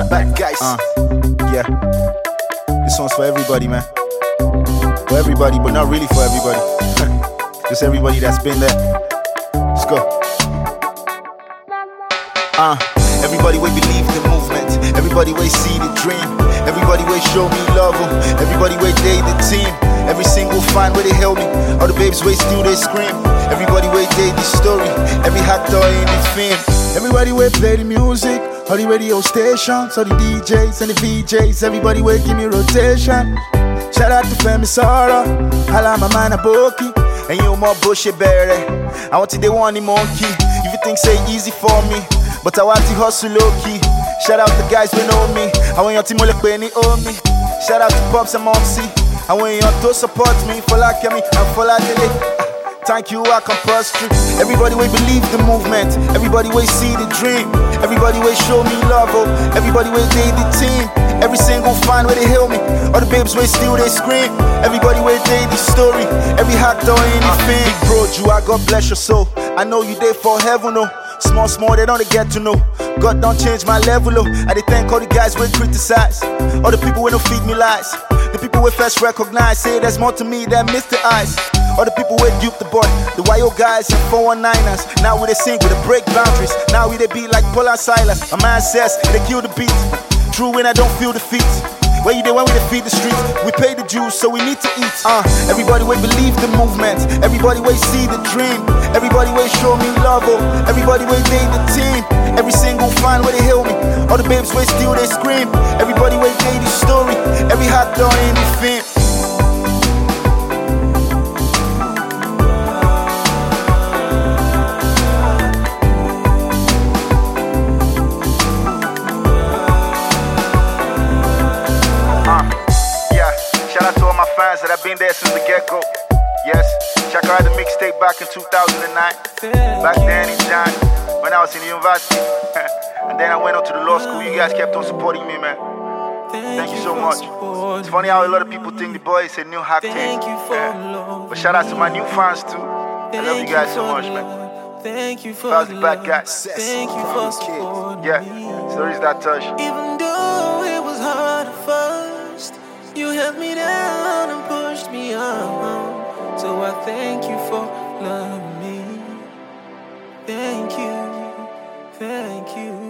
Bad guys. Yeah. This one's for everybody, man. For everybody, but not really for everybody. Just everybody that's been there. Let's go. Everybody we believe the movement. Everybody we see the dream. Everybody we show me love. Everybody we date the team. Every single fan where they held me. All the babes we still they scream. Everybody we date the story. Every actor in the film. Everybody we play the music. All the radio stations, all the DJs and the VJs. Everybody we give me rotation. Shout out to Femi Sara. Hala my man Aboki. And you more bullshit berry. I want to the one the monkey. If you think say easy for me, but I want to hustle low key. Shout out the guys we know me. I want your team to play any owe me. Shout out to Pops and Momsy. I want you to support me. For like me and for like Lily. Thank you, I compulsory. Everybody we believe the movement. Everybody we see the dream. Everybody we show me love. Everybody we date the team. Every single fan where they hail me. All the babes we still they scream. Everybody we date the story. Every actor in the film. Big bro, you I God bless your soul. I know you there for heaven, oh. Small, they don't get to know. God don't change my level, oh. I dey thank all the guys we criticize. All the people we don't feed me lies. The people we first recognize. Say there's more to me than Mr. Eyes. All the people we dupe the boy. The YO guys and 419ers. Now we they sing with the break boundaries. Now we they be like Paul and Silas. A man says they kill the beat. True when I don't feel defeat. Where you there when we defeat the streets? We pay the dues, so we need to eat. Everybody we believe the movement. Everybody we see the dream. Everybody we show me love. Everybody we date the team. Every single fan where they hail me. All the babes we still they scream. Everybody we date the story. Every hot dog in the film. Shout out to all my fans that have been there since the get-go. Yes, check out the mixtape back in 2009. Back then in John, when I was in the university. And then I went on to the law school. You guys kept on supporting me, man. Thank you so much. It's funny how a lot of people think the boy is a new hack tape. But shout out to my new fans too. I love you guys so much, man. Thank you for the bad guy. Thank you for supporting Yeah, stories that touch. Even though it was hard at first, you held me down and pushed me on. So I thank you for loving me. Thank you.